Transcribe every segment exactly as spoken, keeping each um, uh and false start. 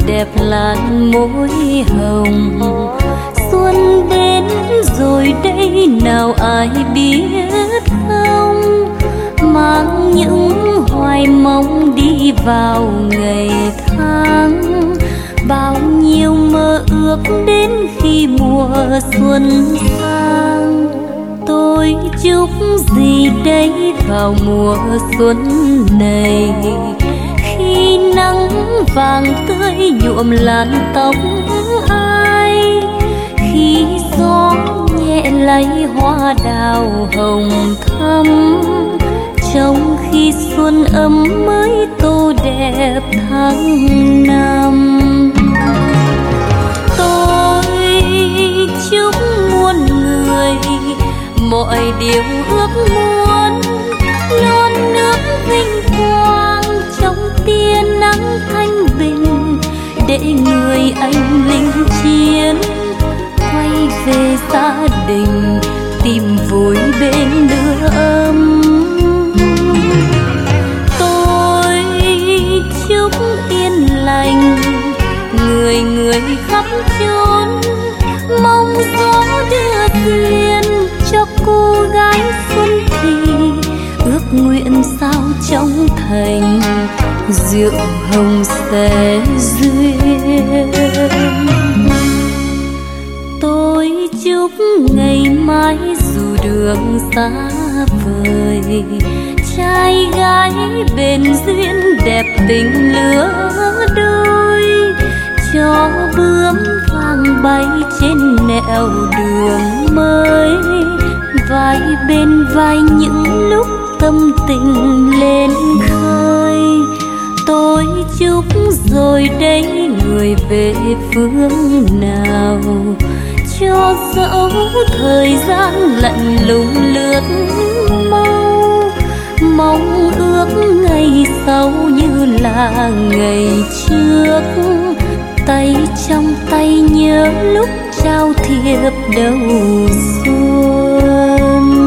đẹp làn môi hồng. Xuân đến rồi đây nào ai biết không, mang những hoài mong đi vào ngày tháng. Bao nhiêu mơ ước đến khi mùa xuân sang. Tôi chúc gì đây vào mùa xuân này, khi nắng vàng tươi nhuộm làn tóc ai, khi gió nhẹ lay hoa đào hồng thắm, trong khi xuân ấm mới tô đẹp tháng năm. Tôi chúc muôn người mọi điều ước muốn, non nước vinh quang trong tia nắng thanh bình, để người anh linh chiến quay về gia đình tìm vui bên lửa ấm. Tôi chúc yên lành người người khắp chốn, mong gió đưa duyên cho cô gái xuân thì, ước nguyện sao trong thành rượu hồng sẽ duyên. Tôi chúc ngày mai dù đường xa vời, trai gái bền duyên đẹp tình lứa đôi, cho bướm vàng bay trên nẻo đường mới, vai bên vai những lúc tâm tình lên khơi. Tôi chúc rồi đây người về phương nào, cho dẫu thời gian lạnh lùng lướt mau, mong ước ngày sau như là ngày trước, tay trong tay nhớ lúc trao thiệp đầu xuân.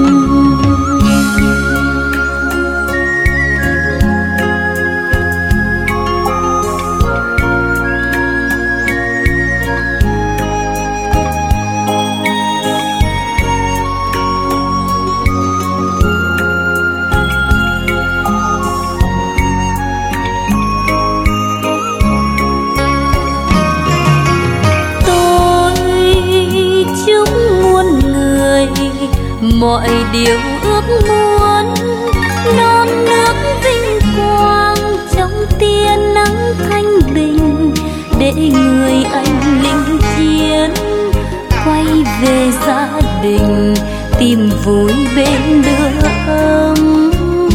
Mọi điều ước muốn, non nước vinh quang trong tia nắng thanh bình, để người anh linh chiến quay về gia đình tìm vui bên lửa ấm.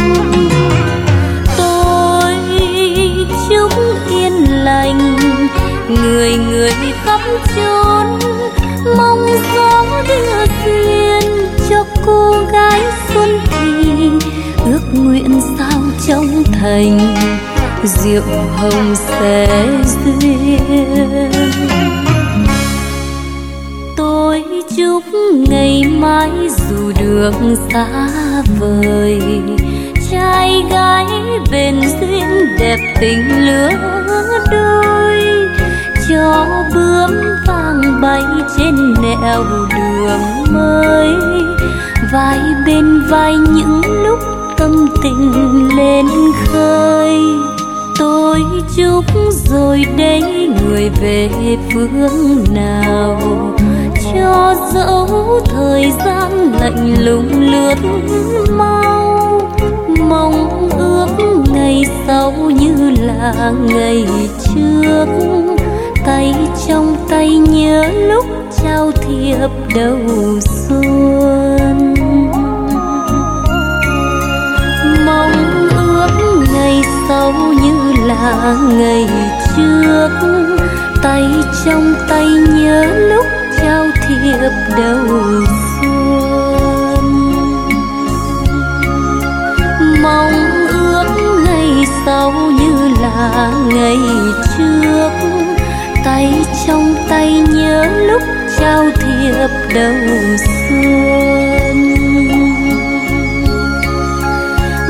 Tôi chúc yên lành người người khắp chốn, mong gió đưa duyên cho cô gái xuân thì, ước nguyện sao trong thành rượu hồng sẽ duyên. Tôi chúc ngày mai dù đường xa vời, trai gái bền duyên đẹp tình lứa đôi, cho bướm vàng bay trên nẻo đường mới, vai bên vai những lúc tâm tình lên khơi. Tôi chúc rồi đây người về phương nào, cho dẫu thời gian lạnh lùng lướt mau, mong ước ngày sau như là ngày trước, tay trong tay nhớ lúc trao thiệp đầu xuân. Mong ước ngày sau như là ngày trước, tay trong tay nhớ lúc trao thiệp đầu xuân. Mong ước ngày sau như là ngày trước, tay trong tay nhớ lúc trao thiệp đầu xuân.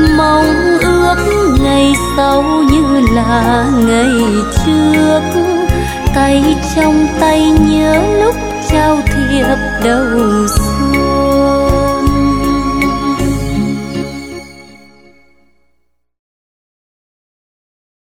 Mong ước ngày sau như là ngày trước, tay trong tay nhớ lúc trao thiệp đầu